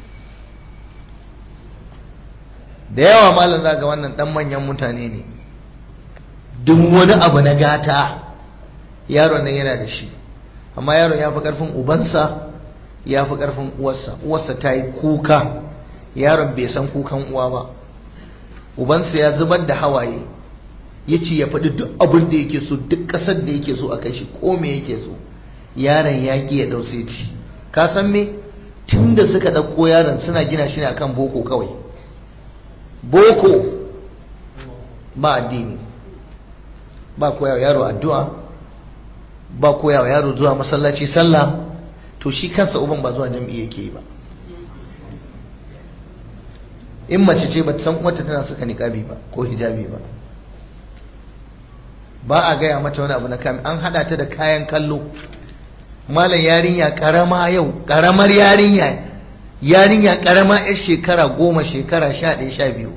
da yawa malam za ga wannan dan manyan mutane ne, duk wani abu na gata yaron nan yana da shi, amma yaron ya fi karfin ubansa, ya fi karfin uwarsa. Uwarsa ta yi kuka, yaron bai san kukan uwa ba. Ubansa ya zubar da hawaye, ya ce ya faɗi duk abin da yake so, duk ƙasar da yake so a kai shi, ko me yake so. Yaron ya ƙi ya ɗauce ci. Ka san me? Tun da suka ɗauko yaron suna gina shi ne akan boko kawai. Boko ba addini, ba koyawa yaro addu'a, ba koyawa yaro zuwa masallaci sallah. To shi kansa uban ba zuwa jam'i yake yi ba. In mace ce ba ta san wata tana saka niqabi ba ko hijabi ba, ba a gaya mata wani abu na kame, an hada ta da kayan kallo. Malam yarinya karama yau, karamar yarinya karama yar shekara 10, shekara 11, 12,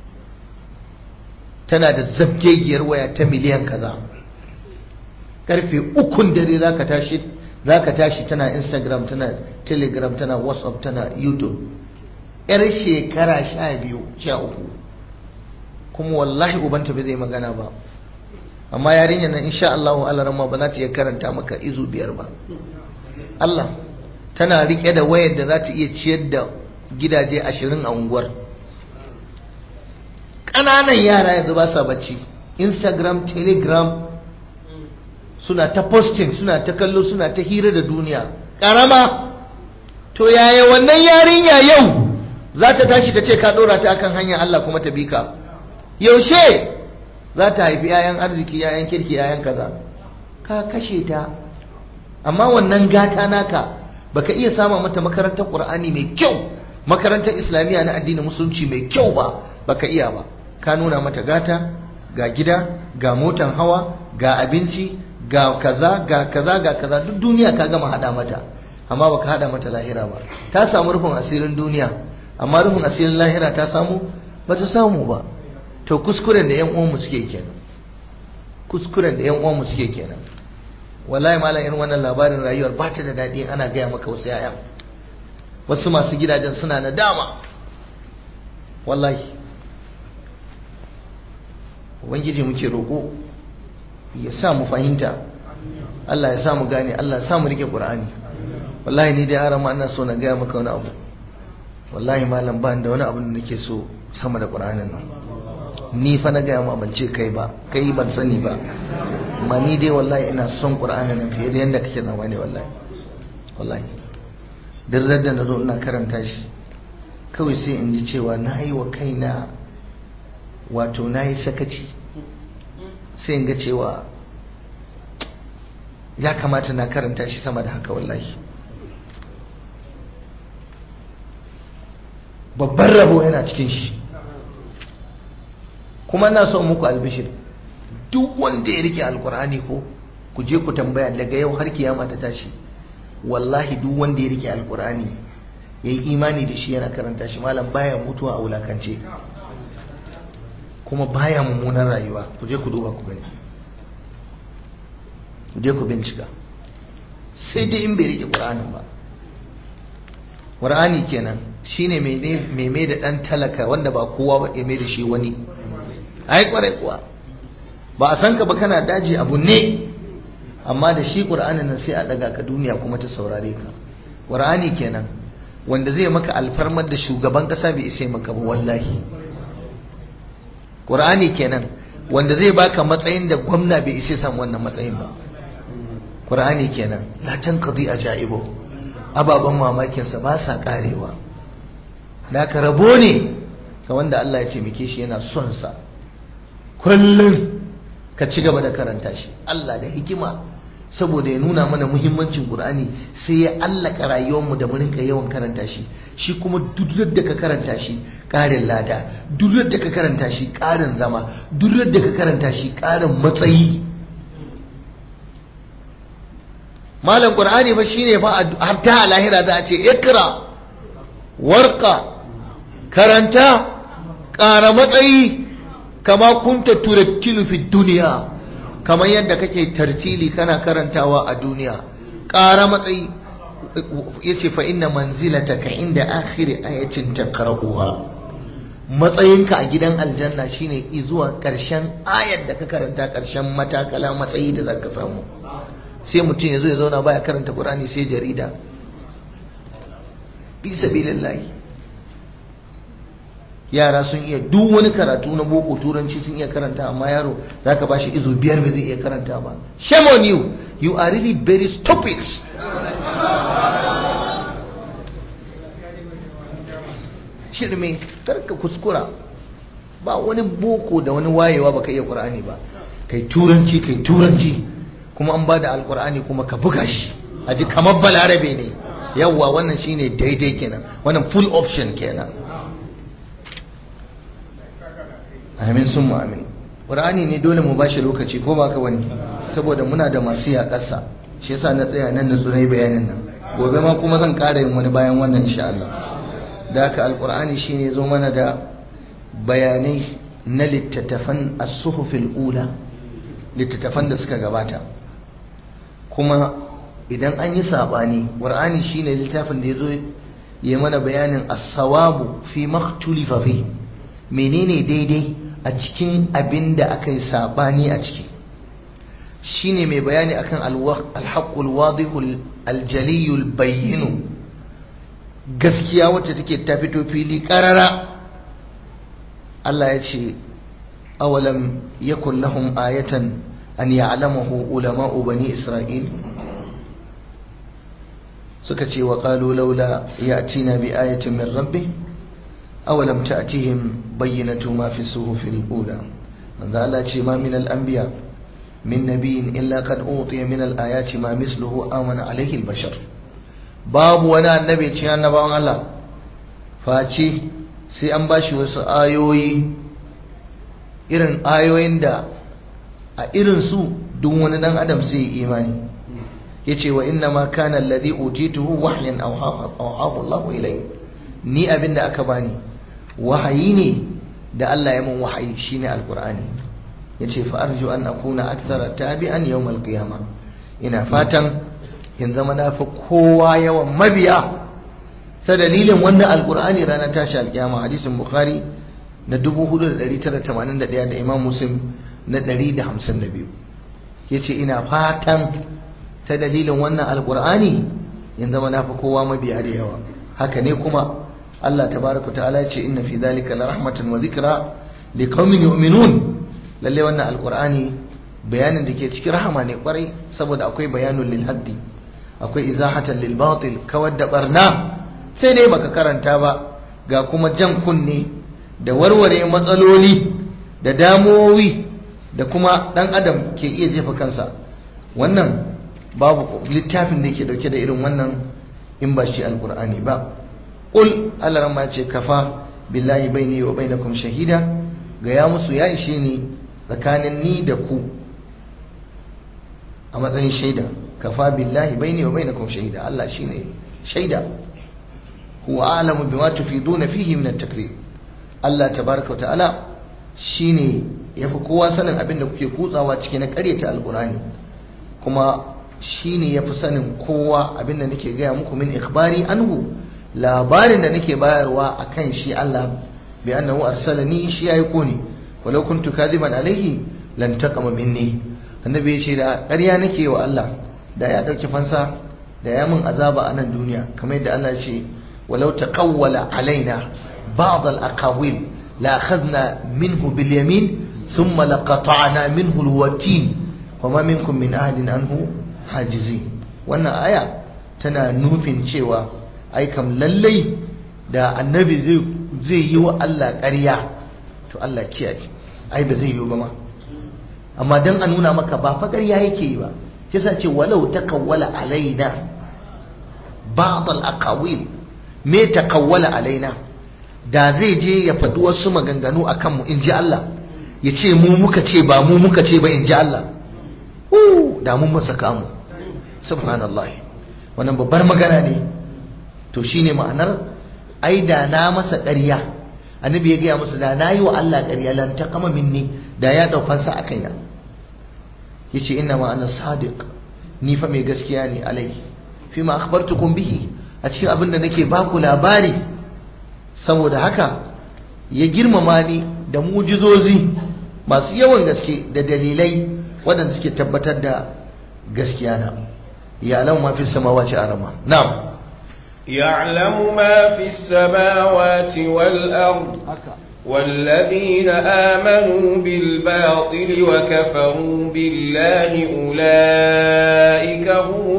tana da zabgegiyar waya ta miliyan kaza. Karfe 3 dare zaka tashi tana Instagram, tana Telegram, tana WhatsApp, tana YouTube. Yar shekara 12, 13, kuma wallahi ubanta bai zai magana ba. Amma yarinyar nan insha Allah alaramma ba za ta iya karanta maka izu 5 ba. Allah, tana rike da wayar da za ta iya ciyar da gidaje 20 a unguwar. Ƙananan yara yanzu ba sa bacci, Instagram, Telegram, suna ta posting, suna ta kallo, suna ta hira da duniya. Ƙarama, to yaya wannan yarinya yau za ta tashi ta ce ka ɗora ta akan hanyar Allah kuma ta bi ka? Yaushe za ta haifi 'ya'yan arziki, 'ya'yan kirki, 'ya'yan kaza? Ka kashe ta. Amma wannan gata naka baka iya sama mata makarantar Qur'ani mai kyau, makarantar Islamiyya na addinin musulunci mai kyau ba, baka iya ba. Ka nuna mata gata, ga gida, ga motan hawa, ga abinci, ga kaza, ga kaza, ga kaza, duk duniya ka gama hada mata, amma baka hada mata lahira ba. Ta samu rufin asirin duniya, amma rufin asirin lahira ta samu? Bata samu ba. To kuskuren da 'yan uwanmu suke kenan, kuskuren da 'yan uwanmu suke kenan. Wallahi malam, irin wannan labarin rayuwar ba ta da daɗi ana gaya maka wasu 'ya'yan. Wasu masu gidajen suna nadama, wallahi. Ubangiji muke roƙo ya sa mu fahimta, Allah ya sa mu gane, Allah ya sa mu rike Qur'ani. Wallahi ni dai arama ina so na gaya maka wani abu. Wallahi malam, ba da wani abu da nake so sama da Qur'anin nan. Ni fa na gaya ma ban ce kai ba, kai ban sani ba, amma ni dai wallahi ina son Qur'anin nan fiye da yanda kake tsammani. Wallahi wallahi duk da na zo ina karanta shi, kawai sai in ji cewa na yi wa kaina, wato na yi sakaci. Sai in ga cewa ya kamata na karanta shi sama da haka. Wallahi babban rabo yana cikin shi. Kuma ina so muku albishir, duk wanda ya rike alkur'ani ko ku je ku tambaya daga yau har kiyama ta tashi, wallahi duk wanda ya rike alkur'ani yayi imani da shi yana karanta shi, malam baya mutuwa a wulakance, kuma baya mummunan rayuwa. Ku je ku duba ku gani, ku je ku bincika. Sai dai in bai rike qur'anin ba. Qur'ani kenan shine mai da dan talaka wanda ba kowa ba ya mai da shi wani. Ai kwarai kuwa, ba a san ka ba, kana daji abu ne, amma da shi Qur'anin nan sai a daga ka duniya kuma ta saurare ka. Qur'ani kenan wanda zai maka alfarmar da shugaban kasa bai isa maka ba. Wallahi Qur'ani kenan wanda zai baka matsayin da gwamna bai isa samu wannan matsayin ba. Qur'ani kenan la tanqadi ajaibu, ababan mamakin sa ba sa karewa. Da ka rabo ne ka wanda Allah ya taimake shi yana son sa. Kullum ka ci gaba da karanta shi. Allah da hikima, saboda ya nuna mana muhimmancin Qur'ani, sai ya allaka rayuwarmu da mu rinka yawan karanta shi. Shi kuma duk da ka karanta shi ƙarin lada, duk da ka karanta shi ƙarin zama, duk da ka karanta shi ƙarin matsayi. malam qur'ani fa shine fa hatta a lahira za a ce ikra warqa karanta ƙara matsayi kama kunta turattilu fi duniya, kamar yadda kake tartili kana karantawa a duniya, ƙara matsayi. yace fa inna manzilataka inda akhiri ayatin taqra'uha, matsayinka a gidan aljanna shine zuwa ƙarshen ayar da ka karanta, ƙarshen matakala matsayi da zaka samu. sai mutum ya zo ya zauna baya karanta Qur'ani sai jarida, bi sabilillah. yara sun iya duk wani karatu na boko turanci sun iya karanta, amma yaro zaka bashi izu 5 ba zai iya karanta ba. Shame on you, you are really very stupid. Shirme, karka kuskura. Ba wani boko da wani wayewa baka iya Qur'ani ba, kai turanci kuma an bada alqur'ani kuma ka buga shi aji kamar balarabe ne. Yawwa, wannan shine daidai kenan, wannan full option kenan. Amin summa amin. Qur'ani ne dole mu bashi lokaci ko ba ka wani, saboda muna da masu yaƙarsa, shi yasa na tsaya nan da tsunai bayanin nan. Gobe ma kuma zan ƙara yin wani bayan wannan insha Allah. Da haka alqur'ani shine zo mana da bayanai na littattafan as-suhufil ula, littattafan da suka gabata. Kuma idan an yi sabani, qur'ani shine littafin da yazo ya mana bayanin as-sawabu fi makhtulifa fi, menene daidai a cikin abin da aka yi sabani a ciki. Shine mai bayani akan al-haqqul wadihul aljaliyul bayyinu, gaskiya wacce take ta fito fili karara. Allah ya ce awalam yakun lahum ayatan an ya'lamahu ulama'u bani isra'il, suka ce wa qalu laula ya'tina bi ayatin min rabbih awalam ta'tihim bayyinatu ma fi suhufil ula. manzo Allah ce ma min al-anbiya min nabiyyin illa qad utiya min al-ayati ma misluhu amana alayhi al-bashar. babu wani annabi cikin annabawan Allah face sai an bashi wasu ayoyi, irin ayoyin da a irin su duk wani dan adam sai imani. yace wa inna ma kana alladhi utituhu wahyan awhahu Allah ilayhi, ni abinda aka bani wahayi ne da Allah ya mun wahayi, shine alqur'ani. yace fa arju an akuna akthara tabi'an yawm alqiyamah, ina fatan in zama na fi kowa yawan mabiya ta dalilin wannan alqur'ani ranar tashi alqiyama. hadisin bukhari na 4981 da imam muslim na 152. yace ina fatan ta dalilin wannan alqur'ani in zama na fi kowa mabiya da yawa. haka ne kuma Allah tabaraka ta'ala ya ce inna fi dhalika la rahmatan wa dhikra liqaumin yu'minun. lalle wannan alqur'ani bayanin da ke cikin rahama ne kwarai, saboda akwai bayanul lil haddi, akwai izahatan lil batil, kawar da barna sai dai baka karanta ba, ga kuma jan kunne da warware matsaloli da damuwowi da kuma dan adam ke iya jefa kansa. wannan babu littafin da yake dauke da irin wannan in ba shi alqur'ani ba. qul Allah ma ce kafa billahi baini wa bainakum shahida, ga ya musu ya ishe ni tsakanin ni da ku a matsayin shaida. kafa billahi baini wa bainakum shahida, Allah shine shaida. huwa a'lamu bima tufiduna fihi min at-takzib, Allah tabaaraka wa ta'ala shine yafi kowa sanin abin da kuke kutsawa ciki na ƙaryata alqur'ani, kuma shine yafi sanin kowa abin da nake gaya muku min ikhbari anhu, labarin da nake bayarwa akan shi Allah, bi annahu arsalani, shi yayi ko ne. walau kuntu kadiban alaihi lan taqama minni, annabi ya ce da ƙarya nake wa Allah da ya dauki fansa, da ya mun azaba a nan duniya, kamar yadda Allah ya ce walau taqawwala alaina ba'd al-aqawil la akhadna minhu bil yamin thumma laqata'na minhu al-watin wama minkum min ahadin anhu hajizin. wannan aya tana nufin cewa ai kam lallai da annabi zai yi wa Allah ƙarya to Allah kiyaye, ai ba zai yi ba ma. amma dan a nuna maka ba fa ƙarya yake yi ba, yasa ce walau takawwala alaina ba'd al-aqawil. me takawwala alaina? da zai je ya faɗi wasu maganganu akan mu inji Allah, ya ce mu muka ce ba mu muka ce ba inji Allah, da mun masa kamu. subhanallah, wannan babbar magana ne. To shine ma'anar ai da na masa ƙarya, annabi ya gaya musu da na yi wa Allah ƙarya lan taqama minni, da ya daukan sa a kaina. Yace inna ma ana sadiq, ni fa mai gaskiya ne alai fi ma akhbartukum bihi, a cikin abin da nake baku labari. Saboda haka ya girmama ni da mujizozi masu yawan gaske da dalilai waɗanda suke tabbatar da gaskiya na. ya'lamu ma fi samawati arama. Na'am, يعلم ما في السماوات والأرض والذين آمنوا بالباطل وكفروا بالله أولئك هم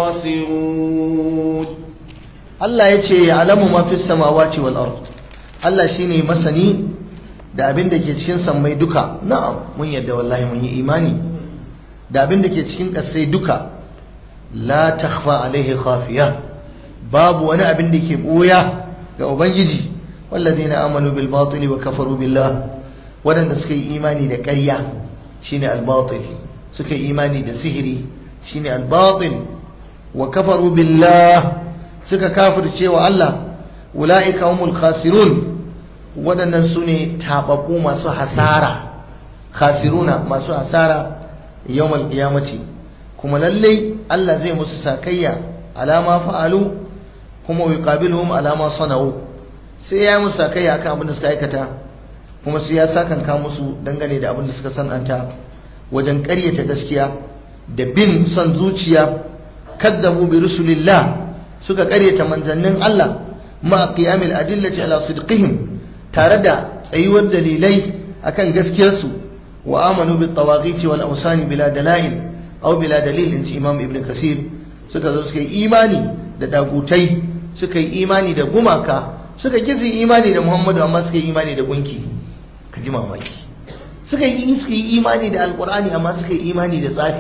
الخاسرون. Allah ya ce ya'lamu ma fi samawati wal ard, Allah shine masani da abin da ke cikin sammai duka. Na'am, mun yadda wallahi mun yi imani da abin da ke cikin ƙasai duka. La takhfa alaihi khafiya, babu wani abin da ke boya ga ubangiji. walladheena amanu bil batil wa kafaru billah, wadanda suka yi imani da ƙarya shine al batil, suka yi imani da sihiri shine al batil, wa kafaru billah, suka kafirce wa Allah. ulaika humul khasirun, wadannan sune tababbu masu hasara, khasiruna masu hasara yawmal qiyamati. kuma lalle Allah zai musu sakayya alama fa'alu, kuma yuqabiluhum alama sana'u, sai ya musu sakayya akan abin da suka aikata, kuma sai ya sakanka musu dangane da abin da suka sananta wajen ƙaryata gaskiya da bin son zuciya. kazzabu bi rusulillah, suka ƙaryata manzannin Allah, ma qiyamil adillati ala sidqihim, tare da tsayuwar dalilai akan gaskiyarsu. wa amanu bit tawaghiti wal awsani bila dalail aw bila dalil, inji Imam Ibn Kasir. suka zo suka yi imani da dagutai, suka yi imani da gumaka, suka gizi imani da Muhammadu amma suka yi imani da gunki. ka ji mamaki, suka yi imani da alqur'ani amma suka yi imani da tsafi.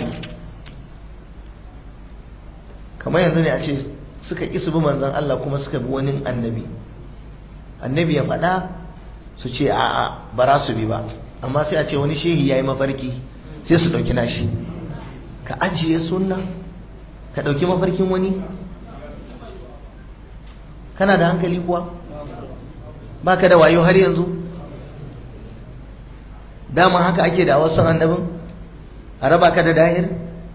kamar yanzu ne a ce suka isu bi manzon Allah kuma suka bi wani annabi ya faɗa su ce a'a ba za su bi ba, amma sai a ce wani shehi yayi mafarki sai su ɗauki nashi. ka ajiye sunna ka ɗauki mafarkin wani, kana da hankali kuwa? ba ka da wayo har yanzu? dama haka ake da wasu annabin a raba ka da dahir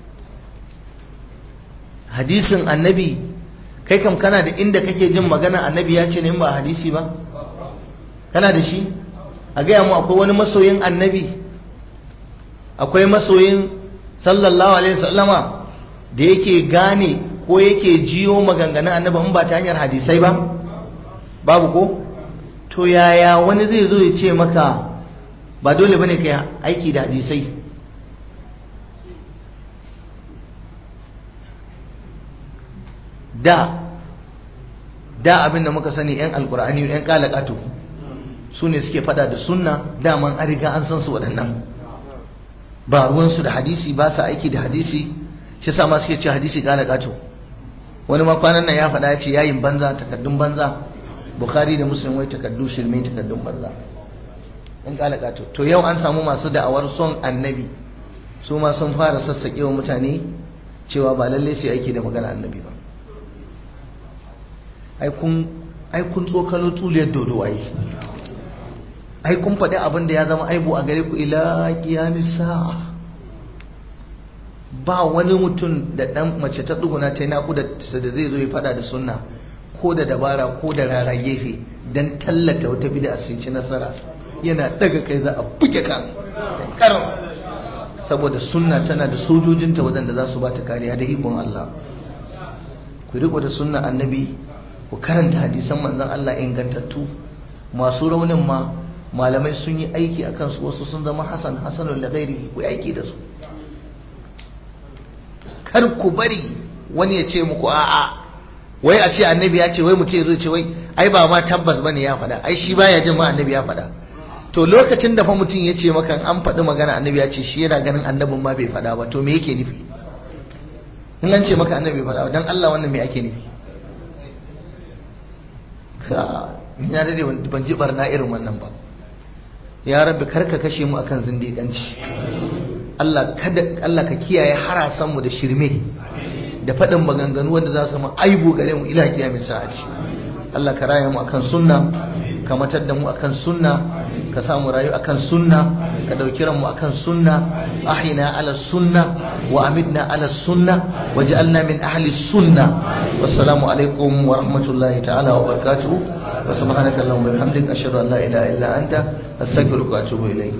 hadisin annabi. kai kam kana da inda kake jin magana annabi ya ce ne ba hadisi ba? kana da shi? a gaya mu akwai wani masoyin annabi, akwai masoyin sallallahu alaihi wasallama da yake gane ko yake jiyo maganganun annabi in ba ta hanyar hadisai ba? babu ko? to yaya wani zai zo ya ce maka ba dole bane kai aiki da hadisai? da abinda muka sani yan alkur'ani yan kalakatu su ne suke fada da sunna, daman an riga an san su waɗannan, ba ruwansu da hadisi, ba sa aiki da hadisi, shi sa ma suke ce hadisi kalakatu. wani ma kwanan nan ya faɗa ya ce yayin banza, takaddun banza, Bukhari da Muslim wai takaddu shirme, takaddun banza, yan kalakatu. to yau an samu masu da'awar son annabi, su ma sun fara sassaƙe wa mutane cewa ba lallai sai aiki da magana annabi ba. ai kun tsokalo tsuliyar dodo ai kun faɗi abin da ya zama aibu a gare ku ila qiyamis sa'a. ba wani mutum da dan mace ta duguna ta naƙuda da zai zo ya faɗa da sunna ko da dabara ko da rara gefe dan tallata wata bid'a sai ci nasara, yana daga kai za a buge kan karam, saboda sunna tana da sojojinta waɗanda za su ba ta kariya da ikon Allah. ku riko da sunna annabi, ku karanta hadisan manzon Allah ingantattu. masu raunin ma malamai sun yi aiki akan su, wasu sun zama hasanul lagairi, ku yi aiki da su. kar ku bari wani ya ce muku a'a wai a ce annabi ya ce, wai mutum ya zo ce wai ai ba ma tabbas bane ya faɗa, ai shi baya jin ma annabi ya faɗa. to lokacin da fa mutum ya ce maka an faɗi magana annabi ya ce shi yana ganin annabin ma bai faɗa ba, to me yake nufi? in an ce maka annabi bai faɗa ba, dan Allah wannan me ake nufi? ina dade ban ji barna irin wannan ba. ya rabbi karka kashe mu akan zindiƙanci. Allah ka kiyaye harasan mu da shirme. da faɗin maganganu wanda za su mu aibu gare mu ila kiyamin sa'ati. Allah ka raya mu akan sunna, ka matar da mu akan sunna, ka samu rayu akan sunna, ka dauki ranmu akan sunna. Ahyina ala sunna wa amitna ala sunna waj'alna min ahli sunna. Wassalamu alaikum wa rahmatullahi ta'ala wa barakatuh. Wa subhanaka allahumma wa bihamdika ashhadu an la ilaha illa anta astaghfiruka wa atubu ilayk.